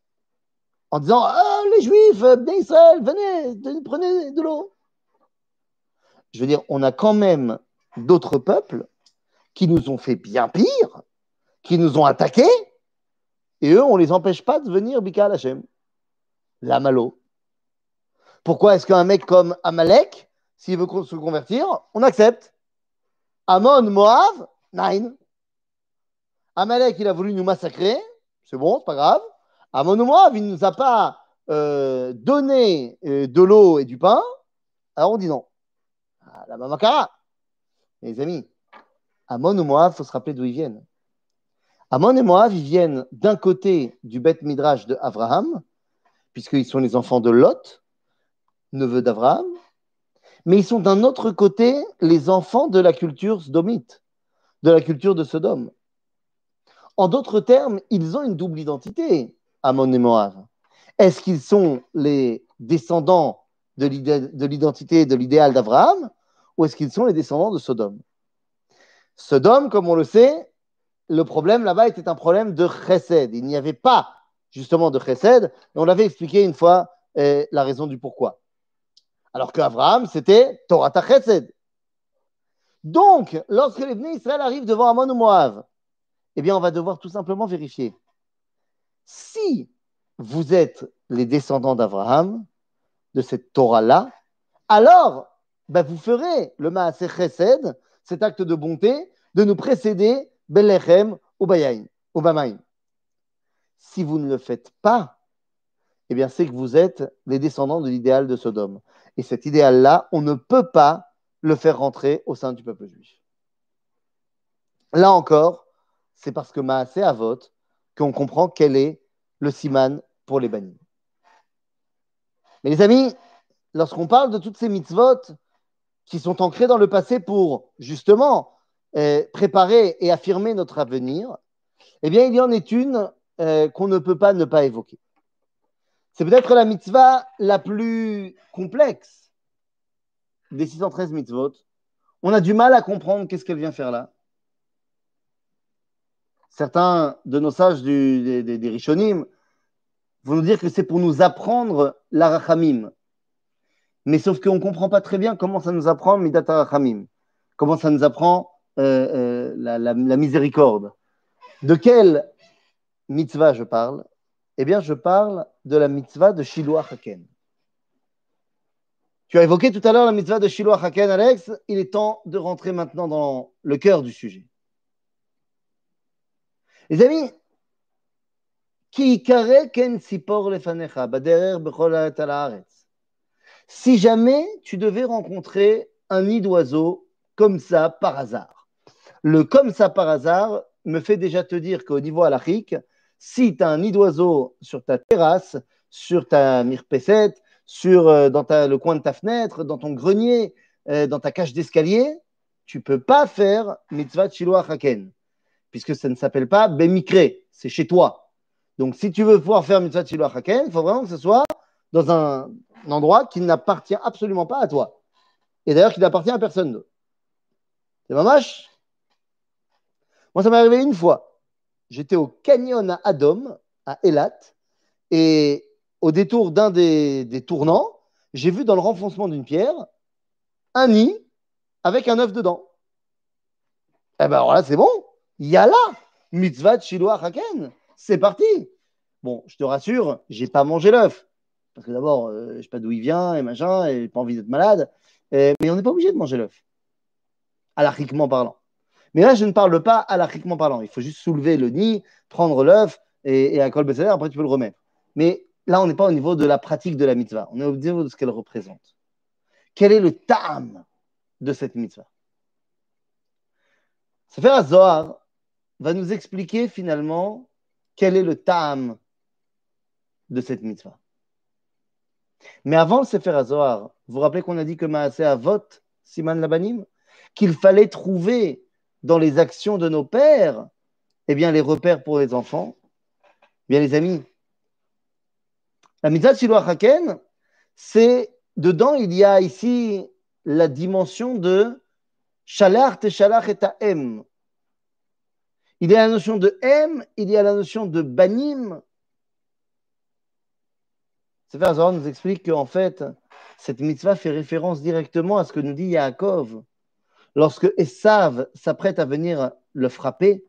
en disant ah, les Juifs d'Israël, venez, prenez de l'eau. Je veux dire, on a quand même d'autres peuples qui nous ont fait bien pire, qui nous ont attaqués, et eux, on ne les empêche pas de venir Bikal Hashem. La malo. Pourquoi est-ce qu'un mec comme Amalek, s'il veut se convertir, on accepte? Ammon, Moab, nine. Amalek, il a voulu nous massacrer, c'est bon, c'est pas grave. Ammon ou Moab, il ne nous a pas euh, donné euh, de l'eau et du pain, alors on dit non. Ah, la mamakara. Les amis, Ammon ou Moab, il faut se rappeler d'où ils viennent. Ammon et Moab, ils viennent d'un côté du Beth Midrash de Abraham, puisqu'ils sont les enfants de Lot, neveu d'Abraham, mais ils sont d'un autre côté les enfants de la culture sodomite, de la culture de Sodome. En d'autres termes, ils ont une double identité, Ammon et Moab. Est-ce qu'ils sont les descendants de l'identité et de l'idéal d'Abraham, ou est-ce qu'ils sont les descendants de Sodome? Sodome, comme on le sait, le problème là-bas était un problème de chesed. Il n'y avait pas justement de chesed, et on l'avait expliqué une fois eh, la raison du pourquoi. Alors qu'Abraham, c'était Torah ta chesed. Donc, lorsque les Bnei Israël arrivent devant Ammon ou Moab, eh bien, on va devoir tout simplement vérifier. Si vous êtes les descendants d'Abraham, de cette Torah-là, alors ben, vous ferez le Maaseh Chesed, cet acte de bonté, de nous précéder Belechem ou Bayaim, ou Bamaim. Si vous ne le faites pas, eh bien, c'est que vous êtes les descendants de l'idéal de Sodome. Et cet idéal-là, on ne peut pas le faire rentrer au sein du peuple juif. Là encore, c'est parce que Maaseh Avot qu'on comprend quel est le siman pour les bannis. Mais les amis, lorsqu'on parle de toutes ces mitzvot qui sont ancrées dans le passé pour justement euh, préparer et affirmer notre avenir, eh bien, il y en est une euh, qu'on ne peut pas ne pas évoquer. C'est peut-être la mitzvah la plus complexe des six cent treize mitzvot. On a du mal à comprendre qu'est-ce qu'elle vient faire là. Certains de nos sages du, des, des, des Rishonim vont nous dire que c'est pour nous apprendre la rachamim. Mais sauf qu'on ne comprend pas très bien comment ça nous apprend Midat HaRachamim, comment ça nous apprend euh, euh, la, la, la miséricorde. De quelle mitzvah je parle? Eh bien, je parle de la mitzvah de Shiluach Haken. Tu as évoqué tout à l'heure la mitzvah de Shiluach Haken, Alex. Il est temps de rentrer maintenant dans le cœur du sujet. Les amis, Ki kare ken sipor lefanecha, baderer bechol ha'et al haaretz. Si jamais tu devais rencontrer un nid d'oiseau comme ça par hasard, le comme ça par hasard me fait déjà te dire qu'au niveau halachique, si tu as un nid d'oiseau sur ta terrasse, sur ta mirpesset, sur, euh, dans ta, le coin de ta fenêtre, dans ton grenier, euh, dans ta cage d'escalier, tu ne peux pas faire mitzvah shiluach haken, puisque ça ne s'appelle pas bemikre, c'est chez toi. Donc si tu veux pouvoir faire mitzvah shiluach haken, il faut vraiment que ce soit dans un, un endroit qui n'appartient absolument pas à toi. Et d'ailleurs qui n'appartient à personne d'autre. C'est mamash. Moi, ça m'est arrivé une fois. J'étais au canyon à Adom, à Eilat, et au détour d'un des, des tournants, j'ai vu dans le renfoncement d'une pierre un nid avec un œuf dedans. Eh ben alors là, c'est bon. Il y a là, mitzvah de Shiloh Haken. C'est parti. Bon, je te rassure, j'ai pas mangé l'œuf. Parce que d'abord, euh, je sais pas d'où il vient et machin, et j'ai pas envie d'être malade. Et- mais on n'est pas obligé de manger l'œuf, halachiquement parlant. Mais là, je ne parle pas halachiquement parlant. Il faut juste soulever le nid, prendre l'œuf et, et un col besséder, après tu peux le remettre. Mais là, on n'est pas au niveau de la pratique de la mitzvah. On est au niveau de ce qu'elle représente. Quel est le ta'am de cette mitzvah? Sefer HaZohar va nous expliquer finalement quel est le ta'am de cette mitzvah. Mais avant le Sefer HaZohar, vous vous rappelez qu'on a dit que Maaseh Avot, Siman Labanim, qu'il fallait trouver dans les actions de nos pères, eh bien, les repères pour les enfants. Eh bien, les amis, la mitzvah de Shiloh Haken, c'est, dedans, il y a ici la dimension de Shalach te Shalach et Ta'em. Il y a la notion de M, il y a la notion de Banim. Sefer HaZohar nous explique qu'en fait, cette mitzvah fait référence directement à ce que nous dit Yaakov. Lorsque Esav s'apprête à venir le frapper,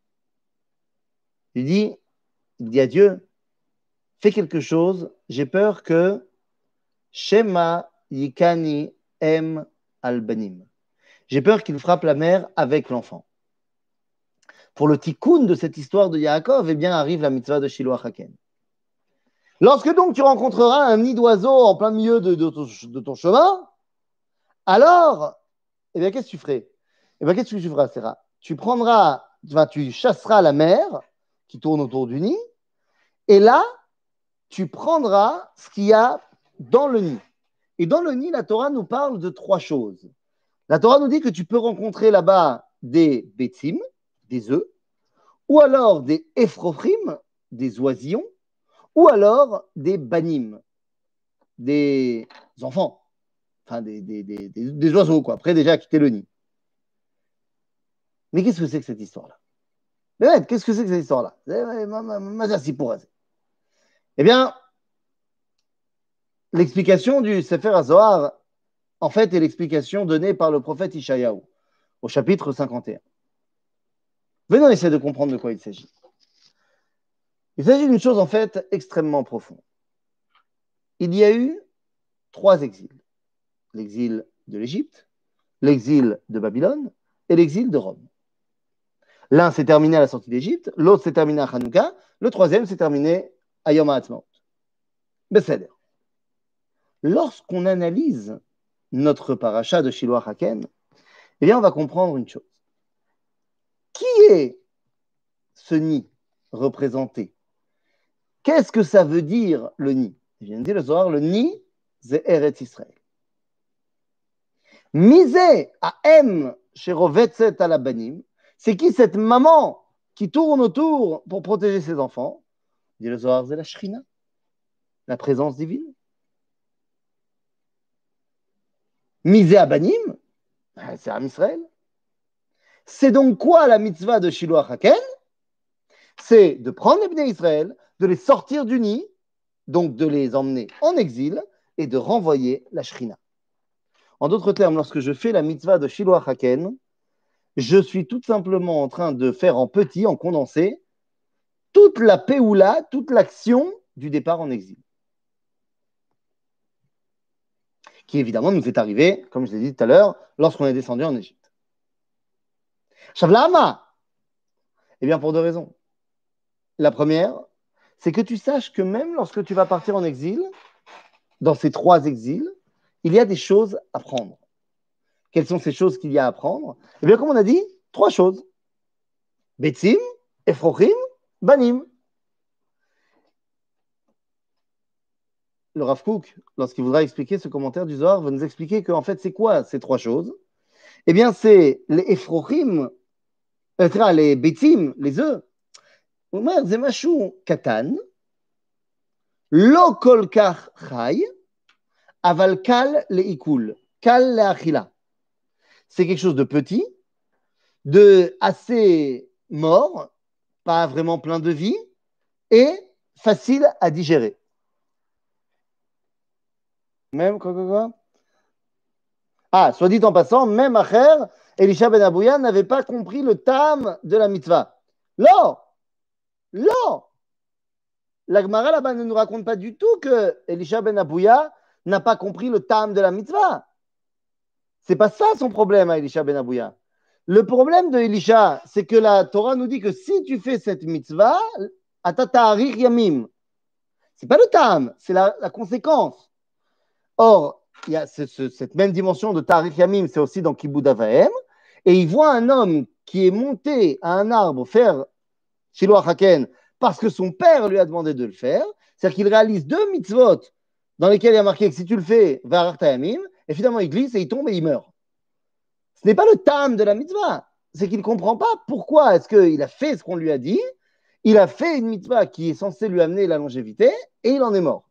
il dit, il dit à Dieu, fais quelque chose, j'ai peur que Shema Yikani Em Albanim. J'ai peur qu'il frappe la mère avec l'enfant. Pour le tikkun de cette histoire de Yaakov, eh bien arrive la mitzvah de Shiloh Haken. Lorsque donc tu rencontreras un nid d'oiseau en plein milieu de, de, ton, de ton chemin, alors, eh bien, qu'est-ce que tu ferais? Eh bien, qu'est-ce que tu feras, Sarah? Tu prendras, enfin, tu chasseras la mère qui tourne autour du nid, et là, tu prendras ce qu'il y a dans le nid. Et dans le nid, la Torah nous parle de trois choses. La Torah nous dit que tu peux rencontrer là-bas des bétim, des œufs, ou alors des ephrophrim, des oisillons, ou alors des banim, des enfants, enfin des, des, des, des, des oiseaux, quoi, après déjà quitter le nid. Mais qu'est-ce que c'est que cette histoire-là? Mais qu'est-ce que c'est que cette histoire-là? Eh bien, l'explication du Sefer HaZohar, en fait, est l'explication donnée par le prophète Ishayahu, au chapitre cinquante et un. Venons essayer de comprendre de quoi il s'agit. Il s'agit d'une chose, en fait, extrêmement profonde. Il y a eu trois exils. L'exil de l'Égypte, l'exil de Babylone et l'exil de Rome. L'un s'est terminé à la sortie d'Égypte, l'autre s'est terminé à Hanouka, le troisième s'est terminé à Yom HaAtzmaut. Besséder. Lorsqu'on analyse notre paracha de Shiloh Haken, eh bien, on va comprendre une chose. Qui est ce nid représenté? Qu'est-ce que ça veut dire le nid? Je viens de dire le soir, le nid, c'est Eretz Israël. Misé à M chez Rovetzet à la Banim, c'est qui cette maman qui tourne autour pour protéger ses enfants? Dit le Zohar, c'est la Shrina, la présence divine. Misé à Banim, c'est Am Israël. C'est donc quoi la mitzvah de Shiloh Haken? C'est de prendre les Bnei Israël, de les sortir du nid, donc de les emmener en exil et de renvoyer la Shrina. En d'autres termes, lorsque je fais la mitzvah de Shiloh Haken, je suis tout simplement en train de faire en petit, en condensé, toute la péoula, toute l'action du départ en exil. Qui évidemment nous est arrivé, comme je l'ai dit tout à l'heure, lorsqu'on est descendu en Égypte. Shavlama, eh bien pour deux raisons. La première, c'est que tu saches que même lorsque tu vas partir en exil, dans ces trois exils, il y a des choses à prendre. Quelles sont ces choses qu'il y a à prendre? Eh bien, comme on a dit, trois choses. Betzim, Ephrochim, Banim. Le Rav Kook, lorsqu'il voudra expliquer ce commentaire du Zohar, va nous expliquer qu'en fait, c'est quoi ces trois choses? Eh bien, c'est les Ephrochim, euh, les Betzim, les œufs. Omer, Zemashou Katan, Lo Kol Kach Chai, Aval Kal Leikul, Kal Leachila. C'est quelque chose de petit, de assez mort, pas vraiment plein de vie, et facile à digérer. Même quoi, quoi, quoi. Ah, soit dit en passant, même Acher, Elisha ben Abouya n'avait pas compris le tam de la mitzvah. Non, non. La Gemara là-bas ne nous raconte pas du tout que Elisha ben Abouya n'a pas compris le tam de la mitzvah. C'est pas ça son problème à Elisha ben Abouya. Le problème de Elisha, c'est que la Torah nous dit que si tu fais cette mitzvah, atatarich yamim. C'est pas le tam, c'est la, la conséquence. Or, il y a ce, ce, cette même dimension de tarich yamim, c'est aussi dans Kibud Avaim, et il voit un homme qui est monté à un arbre faire Shiloh Haken parce que son père lui a demandé de le faire, c'est-à-dire qu'il réalise deux mitzvot dans lesquels il y a marqué que si tu le fais, Varar Tayamim, et finalement il glisse et il tombe et il meurt. Ce n'est pas le tam de la mitzvah, c'est qu'il ne comprend pas pourquoi est-ce qu'il a fait ce qu'on lui a dit, il a fait une mitzvah qui est censée lui amener la longévité, et il en est mort.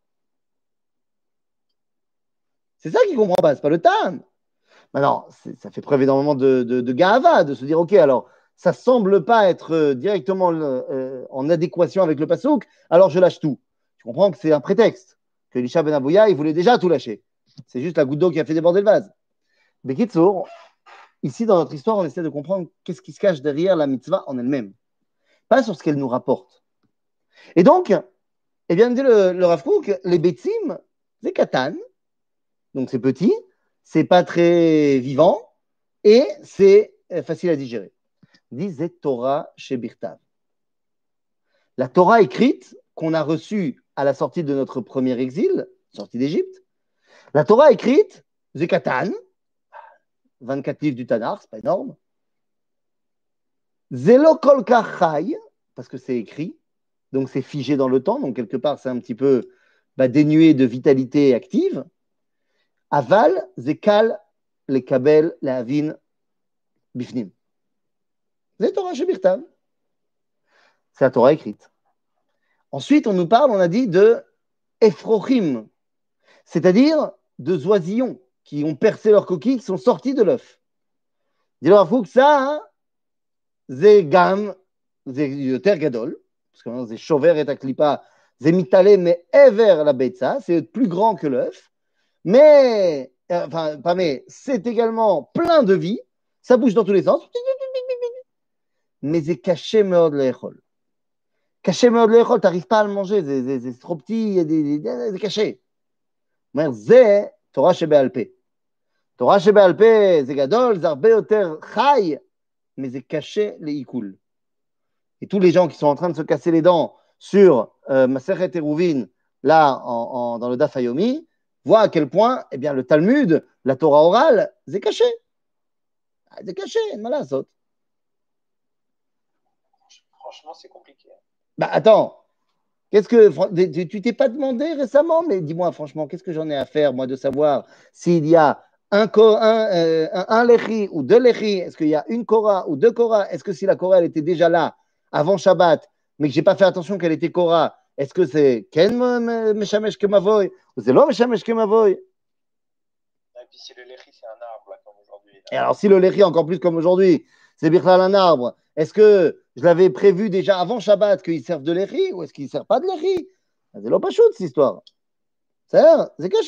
C'est ça qu'il ne comprend pas, ce n'est pas le tam. Maintenant, ça fait preuve énormément de, de, de gava, de se dire, ok, alors, ça ne semble pas être directement euh, en adéquation avec le pasouk, alors je lâche tout. Tu comprends que c'est un prétexte, que Elisha ben Abouya, il voulait déjà tout lâcher. C'est juste la goutte d'eau qui a fait déborder le vase. Bekitsour, ici, dans notre histoire, on essaie de comprendre qu'est-ce qui se cache derrière la mitzvah en elle-même, pas sur ce qu'elle nous rapporte. Et donc, eh bien, dit le, le Rav Kook, les betzim, c'est katan, donc c'est petit, c'est pas très vivant, et c'est facile à digérer. Disait Torah chez Birtav. La Torah écrite qu'on a reçue à la sortie de notre premier exil, sortie d'Égypte, la Torah écrite, Zekatan, vingt-quatre livres du Tanakh, c'est pas énorme. Zelo kol kachai, parce que c'est écrit, donc c'est figé dans le temps, donc quelque part c'est un petit peu bah, dénué de vitalité active. Aval, zekal, le kabel, le havin, bifnim. C'est Torah chez Birtav. C'est la Torah écrite. Ensuite, on nous parle, on a dit, de Ephrochim, c'est-à-dire de oisillons qui ont percé leur coquille, qui sont sortis de l'œuf. Dis-leur à que ça, c'est gam, c'est yoter gadol, parce que c'est chover et taklipa, c'est mitale, mais ever la betza, c'est plus grand que l'œuf, mais, enfin, pas mais, c'est également plein de vie, ça bouge dans tous les sens, mais c'est caché meod l'échol. Caché meod l'échol, t'arrives pas à le manger, c'est trop petit, c'est caché. C'est Torah שבעל פה. Torah שבעל פה זה גדול, זה הרבה יותר חי, mais c'est caché les ikoul. Et tous les gens qui sont en train de se casser les dents sur euh, Masechet Eruvin, là, en, en, dans le Daf Hayomi, voient à quel point eh bien, le Talmud, la Torah orale, c'est caché. C'est caché, malasot. Franchement, c'est compliqué. Bah attends, qu'est-ce que tu t'es pas demandé récemment, mais dis-moi franchement, qu'est-ce que j'en ai à faire, moi, de savoir s'il y a un, un, euh, un, un lechi ou deux lechis, est-ce qu'il y a une Korah ou deux Korah, est-ce que si la Korah elle était déjà là avant Shabbat, mais que j'ai pas fait attention qu'elle était Korah, est-ce que c'est Ken Meshamesh Kemavoy ou c'est l'homme Meshamesh Kemavoy? Et puis si le lechi c'est un arbre, là, comme aujourd'hui. Et alors si le lechi, encore plus comme aujourd'hui, c'est Birklal un arbre, est-ce que je l'avais prévu déjà avant Shabbat qu'ils servent de lechi ou est-ce qu'ils ne servent pas de lechi? C'est l'opachut, cette histoire. C'est caché.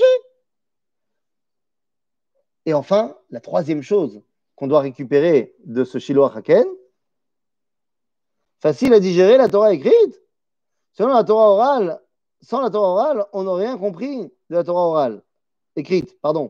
Et enfin, la troisième chose qu'on doit récupérer de ce Shiloh Haken, facile à digérer la Torah écrite. Selon la Torah orale, sans la Torah orale, on n'a rien compris de la Torah orale. Écrite, pardon.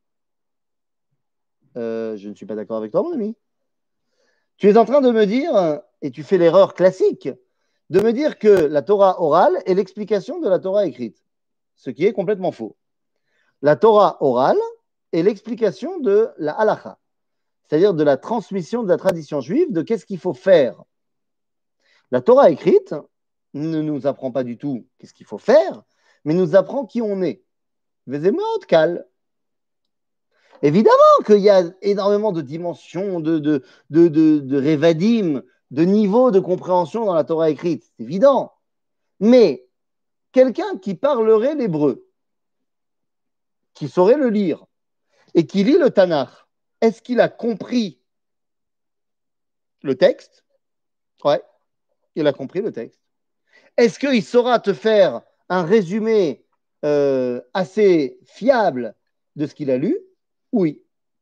Euh, je ne suis pas d'accord avec toi, mon ami. Tu es en train de me dire, et tu fais l'erreur classique, de me dire que la Torah orale est l'explication de la Torah écrite, ce qui est complètement faux. La Torah orale est l'explication de la halacha, c'est-à-dire de la transmission de la tradition juive, de qu'est-ce qu'il faut faire. La Torah écrite ne nous apprend pas du tout qu'est-ce qu'il faut faire, mais nous apprend qui on est. Évidemment qu'il y a énormément de dimensions, de, de, de, de, de révadim, de niveaux de compréhension dans la Torah écrite, c'est évident. Mais quelqu'un qui parlerait l'hébreu, qui saurait le lire, et qui lit le Tanakh, est-ce qu'il a compris le texte. Ouais, il a compris le texte. Est-ce qu'il saura te faire un résumé euh, assez fiable de ce qu'il a lu? Oui.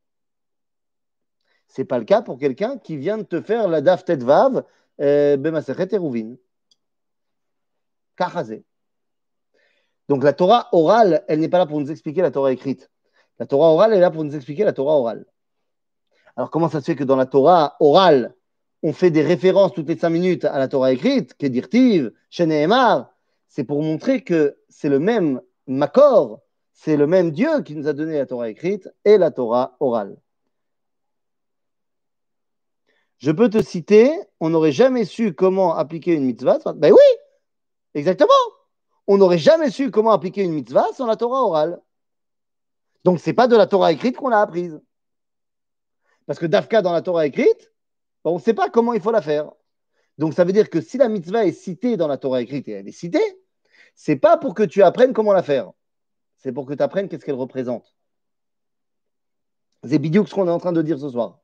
Ce n'est pas le cas pour quelqu'un qui vient de te faire la Daf Tetvav euh, Bemasechet Eruvin. Kachazé. Donc la Torah orale, elle n'est pas là pour nous expliquer la Torah écrite. La Torah orale est là pour nous expliquer la Torah orale. Alors comment ça se fait que dans la Torah orale, on fait des références toutes les cinq minutes à la Torah écrite, Kedirtiv, Shenehemar? C'est pour montrer que c'est le même Makor, c'est le même Dieu qui nous a donné la Torah écrite et la Torah orale. Je peux te citer, on n'aurait jamais su comment appliquer une mitzvah. Ben oui, exactement. On n'aurait jamais su comment appliquer une mitzvah sans la Torah orale. Donc, ce n'est pas de la Torah écrite qu'on l'a apprise. Parce que Dafka, dans la Torah écrite, ben, on ne sait pas comment il faut la faire. Donc, ça veut dire que si la mitzvah est citée dans la Torah écrite et elle est citée, ce n'est pas pour que tu apprennes comment la faire. C'est pour que tu apprennes qu'est-ce qu'elle représente. C'est bidiouk ce qu'on est en train de dire ce soir.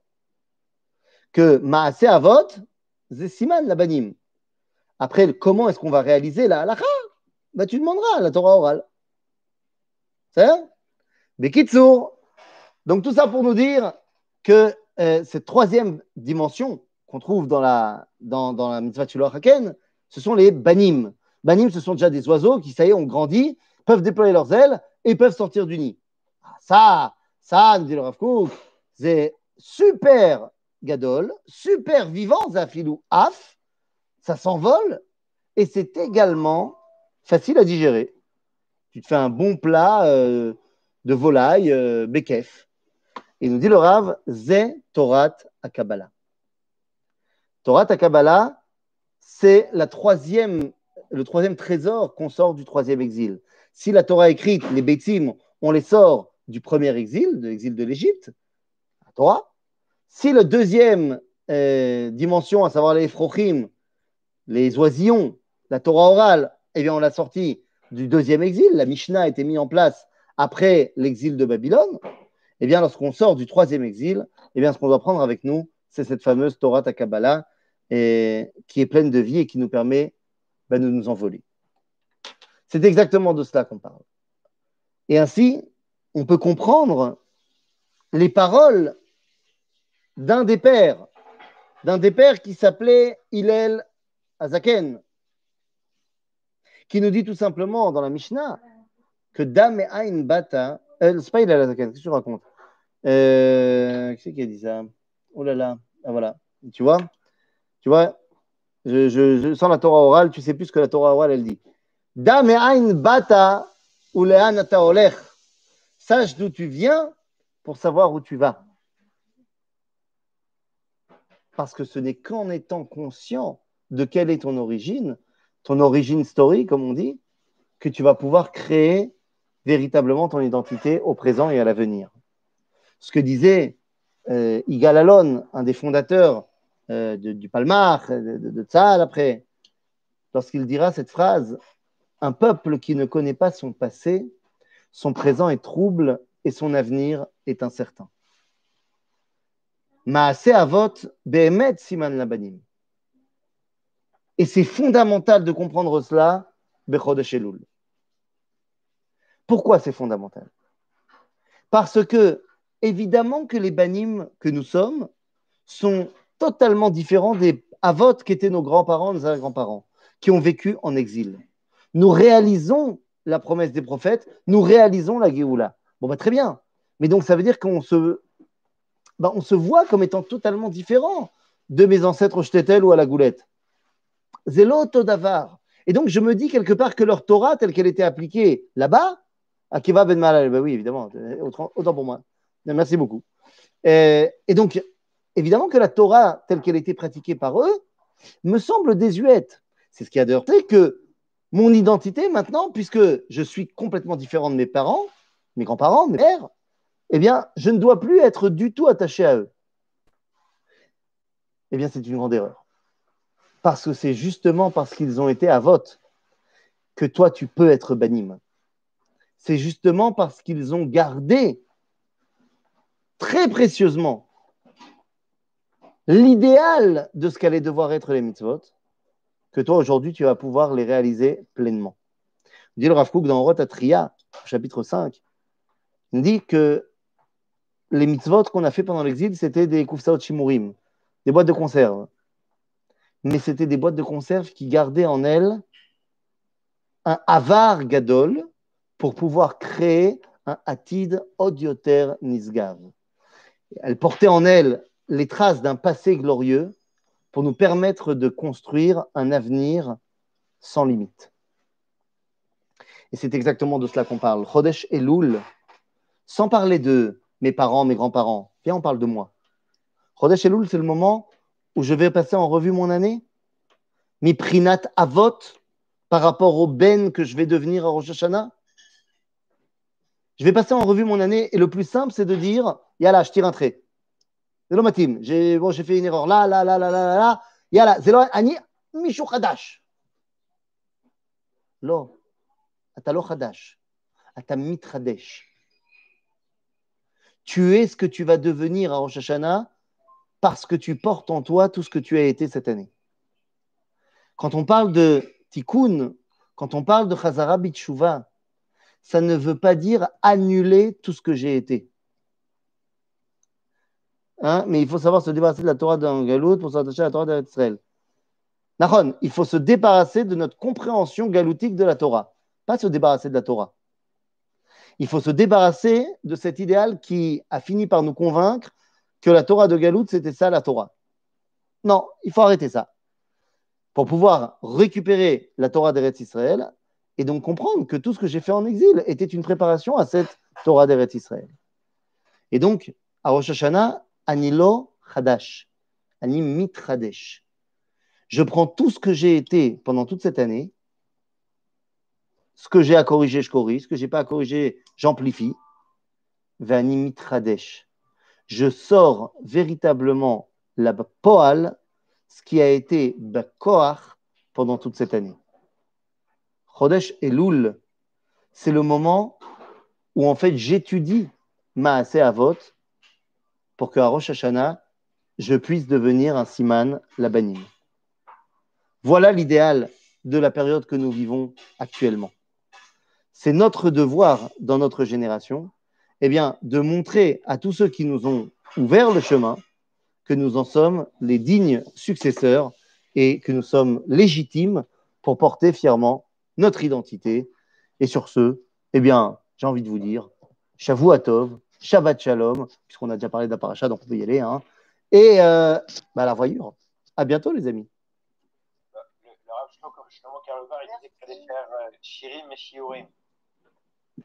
Que Maaseh Avot, c'est Siman la banim. Après, comment est-ce qu'on va réaliser la halakha? Ben, tu demanderas la Torah orale. C'est ça? Bekitsour. Donc, tout ça pour nous dire que euh, cette troisième dimension qu'on trouve dans la, dans, dans la mitzvah Shiloh HaKen, ce sont les banim. Banim, ce sont déjà des oiseaux qui, ça y est, ont grandi, peuvent déployer leurs ailes et peuvent sortir du nid. Ça, ça, nous dit le Rav Kook, c'est super gadol, super vivant, zafilou af, ça s'envole et c'est également facile à digérer. Tu te fais un bon plat euh, de volaille, euh, bekef. Et nous dit le Rav, Zé Torat Akabala. Torat Akabala, c'est la troisième, le troisième trésor qu'on sort du troisième exil. Si la Torah écrite, les Bétim, on les sort du premier exil, de l'exil de l'Égypte, la Torah. Si la deuxième euh, dimension, à savoir les Ephrochim, les oisillons, la Torah orale, eh bien on l'a sorti du deuxième exil. La Mishnah a été mise en place après l'exil de Babylone. Eh bien, lorsqu'on sort du troisième exil, eh bien, ce qu'on doit prendre avec nous, c'est cette fameuse Torah Takabala et, qui est pleine de vie et qui nous permet ben, de nous envoler. C'est exactement de cela qu'on parle. Et ainsi, on peut comprendre les paroles d'un des pères, d'un des pères qui s'appelait Hillel Azaken, qui nous dit tout simplement dans la Mishnah que Dam et Ain Bata, euh, c'est pas Hillel Azaken, qu'est-ce que tu racontes? Euh, qui c'est qui a dit ça? Oh là là, ah, voilà. Tu vois, tu vois, je, je, je, sans la Torah orale, tu sais plus ce que la Torah orale elle dit. Da me'ain bata ou le'an ata olech. Sache d'où tu viens pour savoir où tu vas. Parce que ce n'est qu'en étant conscient de quelle est ton origine, ton origine story, comme on dit, que tu vas pouvoir créer véritablement ton identité au présent et à l'avenir. Ce que disait euh, Yigal Allon, un des fondateurs euh, de, du Palmach, de, de, de Tzahal après, lorsqu'il dira cette phrase, un peuple qui ne connaît pas son passé, son présent est trouble et son avenir est incertain. Maaseh Avot be'emet siman labanim. Et c'est fondamental de comprendre cela bechodesh Elul. Pourquoi c'est fondamental? Parce que évidemment que les banim que nous sommes sont totalement différents des avot qui étaient nos grands-parents, nos grands-parents, qui ont vécu en exil. Nous réalisons la promesse des prophètes, nous réalisons la Géoula. Bon, bah, très bien. Mais donc, ça veut dire qu'on se, bah, on se voit comme étant totalement différent de mes ancêtres au Shtetl ou à la Goulette. Zélo Todavar. Et donc, je me dis quelque part que leur Torah, telle qu'elle était appliquée là-bas, Akiva Ben Malal, bah oui, évidemment, autant, autant pour moi. Merci beaucoup. Et, et donc, évidemment que la Torah, telle qu'elle était pratiquée par eux, me semble désuète. C'est ce qui a de heurté que mon identité maintenant, puisque je suis complètement différent de mes parents, mes grands-parents, mes pères, eh bien, je ne dois plus être du tout attaché à eux. Eh bien, c'est une grande erreur. Parce que c'est justement parce qu'ils ont été à vote que toi, tu peux être banim. C'est justement parce qu'ils ont gardé très précieusement l'idéal de ce qu'allaient devoir être les mitzvot, que toi, aujourd'hui, tu vas pouvoir les réaliser pleinement. Dit le Rav Kook dans Orot Atria, chapitre cinq, il dit que les mitzvot qu'on a fait pendant l'exil, c'était des kufsaot shimurim, des boîtes de conserve. Mais c'était des boîtes de conserve qui gardaient en elles un avar gadol pour pouvoir créer un atid odioter nisgav. Elles portaient en elles les traces d'un passé glorieux pour nous permettre de construire un avenir sans limite. Et c'est exactement de cela qu'on parle. Chodesh Elul, sans parler de mes parents, mes grands-parents, viens, on parle de moi. Chodesh Elul, c'est le moment où je vais passer en revue mon année. Mi prinat avot, par rapport au ben que je vais devenir à Rosh Hashanah. Je vais passer en revue mon année et le plus simple, c'est de dire, yalla, je tire un trait. C'est le matin. J'ai bon, j'ai fait une erreur là, là, là, là, là, là, là. Yalla, c'est le ani mishu chadash. Lo, ata lo chadash, ata mitradesh. Tu es ce que tu vas devenir à Rosh Hashanah parce que tu portes en toi tout ce que tu as été cette année. Quand on parle de tikkun, quand on parle de chazara b'tshuva, ça ne veut pas dire annuler tout ce que j'ai été. Hein? Mais il faut savoir se débarrasser de la Torah d'un galout pour s'attacher à la Torah d'Israël. Nachon, il faut se débarrasser de notre compréhension galoutique de la Torah, pas se débarrasser de la Torah. Il faut se débarrasser de cet idéal qui a fini par nous convaincre que la Torah de Galout, c'était ça la Torah. Non, il faut arrêter ça. Pour pouvoir récupérer la Torah d'Eretz Israël et donc comprendre que tout ce que j'ai fait en exil était une préparation à cette Torah d'Eretz Israël. Et donc, à Rosh Hashanah, Anilo Chadash, Ani Mitradesh. Je prends tout ce que j'ai été pendant toute cette année, ce que j'ai à corriger, je corrige, ce que je n'ai pas à corriger, j'amplifie. Vani Mitradesh. Je sors véritablement la poal, ce qui a été Bakoach pendant toute cette année. Chodesh Elul, c'est le moment où en fait j'étudie Maaseh Avot pour qu'à Rosh Hashanah, je puisse devenir un siman labanim. Voilà l'idéal de la période que nous vivons actuellement. C'est notre devoir dans notre génération, eh bien, de montrer à tous ceux qui nous ont ouvert le chemin que nous en sommes les dignes successeurs et que nous sommes légitimes pour porter fièrement notre identité. Et sur ce, eh bien, j'ai envie de vous dire, Shavua Tov, Shabbat Shalom, puisqu'on a déjà parlé de la paracha, donc on peut y aller. Hein. Et euh, bah, la voyure. À bientôt, les amis. Le, le Rav Shlomo Karlova, il disait qu'il fallait faire euh, Shirim et Shiurim.